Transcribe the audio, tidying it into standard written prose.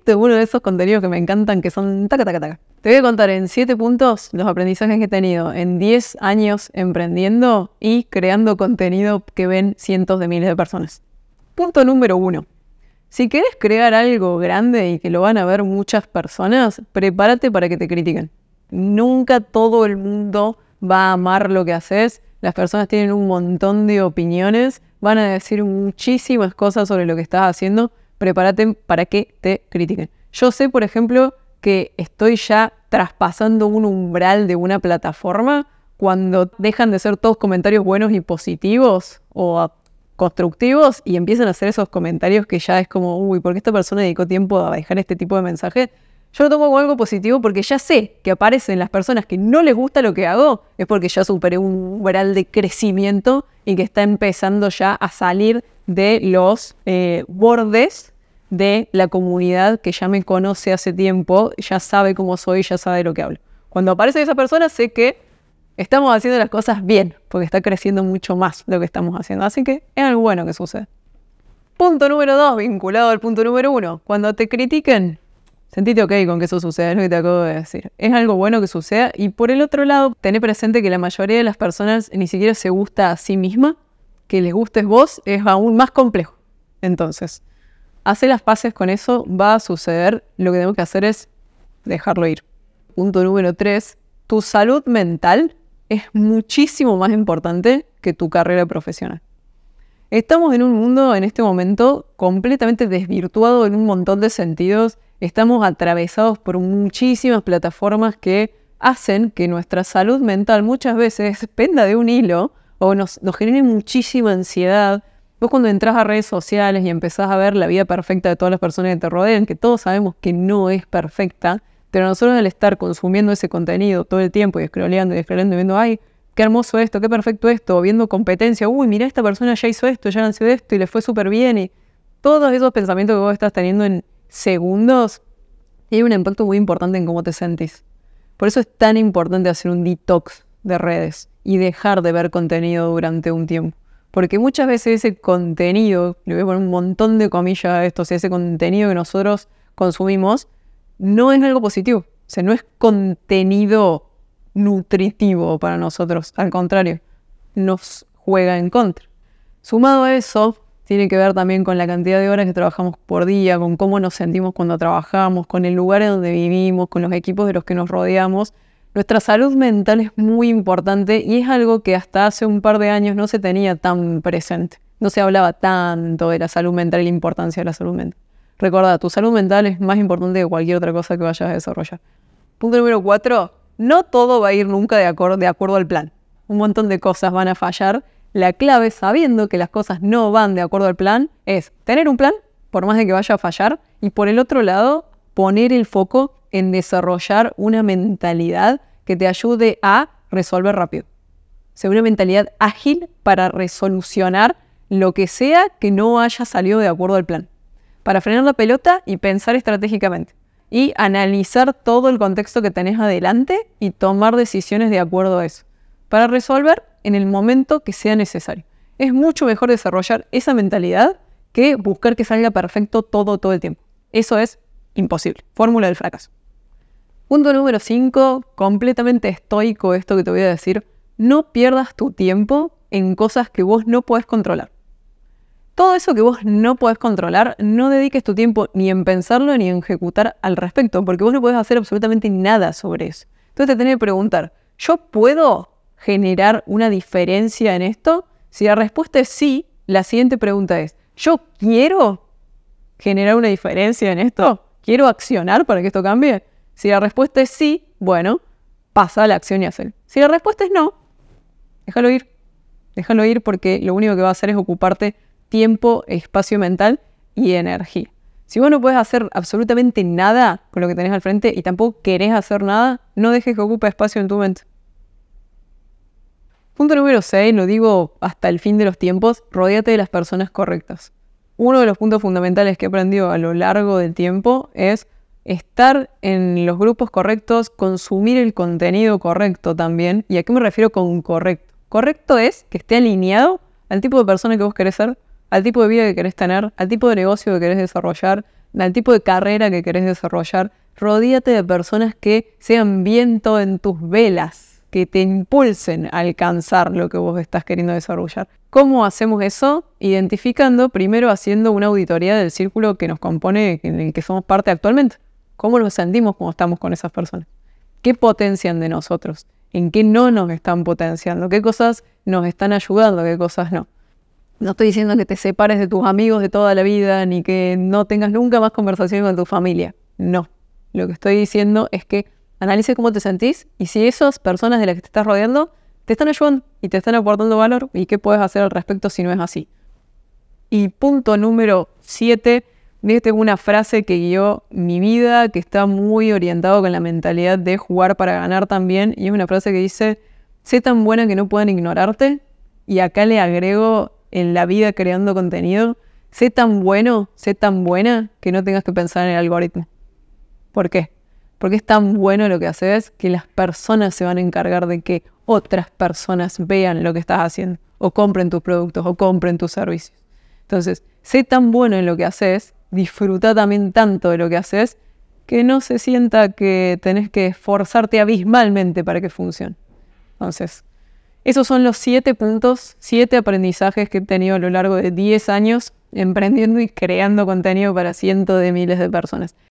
Este es uno de esos contenidos que me encantan, que son taca, taca, taca. Te voy a contar en 7 puntos los aprendizajes que he tenido en 10 años emprendiendo y creando contenido que ven cientos de miles de personas. Punto número 1. Si querés crear algo grande y que lo van a ver muchas personas, prepárate para que te critiquen. Nunca todo el mundo va a amar lo que haces. Las personas tienen un montón de opiniones, van a decir muchísimas cosas sobre lo que estás haciendo. Prepárate para que te critiquen. Yo sé, por ejemplo, que estoy ya traspasando un umbral de una plataforma cuando dejan de ser todos comentarios buenos y positivos o constructivos y empiezan a hacer esos comentarios que ya es como, uy, ¿por qué esta persona dedicó tiempo a dejar este tipo de mensajes? Yo lo tomo como algo positivo porque ya sé que aparecen las personas que no les gusta lo que hago, es porque ya superé un umbral de crecimiento y que está empezando ya a salir de los bordes de la comunidad que ya me conoce hace tiempo, ya sabe cómo soy, ya sabe lo que hablo. Cuando aparece esa persona sé que estamos haciendo las cosas bien, porque está creciendo mucho más lo que estamos haciendo. Así que es algo bueno que sucede. Punto número 2, vinculado al punto número 1. Cuando te critiquen, sentite ok con que eso suceda, es lo que te acabo de decir. Es algo bueno que suceda. Y por el otro lado, tené presente que la mayoría de las personas ni siquiera se gusta a sí misma. Que les gustes vos es aún más complejo. Entonces, hacer las paces con eso, va a suceder. Lo que tenemos que hacer es dejarlo ir. Punto número 3. Tu salud mental es muchísimo más importante que tu carrera profesional. Estamos en un mundo en este momento completamente desvirtuado en un montón de sentidos. Estamos atravesados por muchísimas plataformas que hacen que nuestra salud mental muchas veces penda de un hilo o nos genere muchísima ansiedad. Vos cuando entras a redes sociales y empezás a ver la vida perfecta de todas las personas que te rodean, que todos sabemos que no es perfecta, pero nosotros al estar consumiendo ese contenido todo el tiempo y scrolleando y viendo, ay, qué hermoso esto, qué perfecto esto, viendo competencia, uy, mira, esta persona ya hizo esto, ya lanzó esto y le fue súper bien, y todos esos pensamientos que vos estás teniendo en segundos tienen un impacto muy importante en cómo te sentís. Por eso es tan importante hacer un detox de redes y dejar de ver contenido durante un tiempo. Porque muchas veces ese contenido, le voy a poner un montón de comillas a esto, o sea, ese contenido que nosotros consumimos, no es algo positivo. O sea, no es contenido nutritivo para nosotros. Al contrario, nos juega en contra. Sumado a eso, tiene que ver también con la cantidad de horas que trabajamos por día, con cómo nos sentimos cuando trabajamos, con el lugar en donde vivimos, con los equipos de los que nos rodeamos. Nuestra salud mental es muy importante y es algo que hasta hace un par de años no se tenía tan presente. No se hablaba tanto de la salud mental y la importancia de la salud mental. Recuerda, tu salud mental es más importante que cualquier otra cosa que vayas a desarrollar. Punto número 4. No todo va a ir nunca de acuerdo al plan. Un montón de cosas van a fallar. La clave, sabiendo que las cosas no van de acuerdo al plan, es tener un plan, por más de que vaya a fallar, y por el otro lado, poner el foco en desarrollar una mentalidad que te ayude a resolver rápido. O sea, una mentalidad ágil para resolucionar lo que sea que no haya salido de acuerdo al plan. Para frenar la pelota y pensar estratégicamente. Y analizar todo el contexto que tenés adelante y tomar decisiones de acuerdo a eso. Para resolver en el momento que sea necesario. Es mucho mejor desarrollar esa mentalidad que buscar que salga perfecto todo el tiempo. Eso es imposible. Fórmula del fracaso. Punto número 5, completamente estoico esto que te voy a decir. No pierdas tu tiempo en cosas que vos no podés controlar. Todo eso que vos no podés controlar, no dediques tu tiempo ni en pensarlo ni en ejecutar al respecto, porque vos no podés hacer absolutamente nada sobre eso. Entonces te tenés que preguntar, ¿yo puedo generar una diferencia en esto? Si la respuesta es sí, la siguiente pregunta es, ¿yo quiero generar una diferencia en esto? ¿Quiero accionar para que esto cambie? Si la respuesta es sí, bueno, pasa a la acción y hazlo. Si la respuesta es no, déjalo ir. Déjalo ir porque lo único que va a hacer es ocuparte tiempo, espacio mental y energía. Si vos no podés hacer absolutamente nada con lo que tenés al frente y tampoco querés hacer nada, no dejes que ocupe espacio en tu mente. Punto número 6, lo digo hasta el fin de los tiempos, rodéate de las personas correctas. Uno de los puntos fundamentales que he aprendido a lo largo del tiempo es estar en los grupos correctos, consumir el contenido correcto también. ¿Y a qué me refiero con correcto? Correcto es que esté alineado al tipo de persona que vos querés ser, al tipo de vida que querés tener, al tipo de negocio que querés desarrollar al tipo de carrera que querés desarrollar, rodíate de personas que sean viento en tus velas, que te impulsen a alcanzar lo que vos estás queriendo desarrollar. ¿Cómo hacemos eso? Identificando, primero haciendo una auditoría del círculo que nos compone, en el que somos parte actualmente. ¿Cómo nos sentimos cuando estamos con esas personas? ¿Qué potencian de nosotros? ¿En qué no nos están potenciando? ¿Qué cosas nos están ayudando? ¿Qué cosas no? No estoy diciendo que te separes de tus amigos de toda la vida, ni que no tengas nunca más conversaciones con tu familia. No. Lo que estoy diciendo es que analices cómo te sentís y si esas personas de las que te estás rodeando te están ayudando y te están aportando valor y qué puedes hacer al respecto si no es así. Y punto número 7, esta es una frase que guió mi vida, que está muy orientado con la mentalidad de jugar para ganar también, y es una frase que dice: sé tan buena que no puedan ignorarte, y acá le agrego en la vida creando contenido, sé tan bueno, sé tan buena que no tengas que pensar en el algoritmo. ¿Por qué? Porque es tan bueno lo que haces que las personas se van a encargar de que otras personas vean lo que estás haciendo, o compren tus productos, o compren tus servicios. Entonces, sé tan bueno en lo que haces, disfruta también tanto de lo que haces, que no se sienta que tenés que esforzarte abismalmente para que funcione. Entonces, esos son los 7 puntos, 7 aprendizajes que he tenido a lo largo de 10 años emprendiendo y creando contenido para cientos de miles de personas.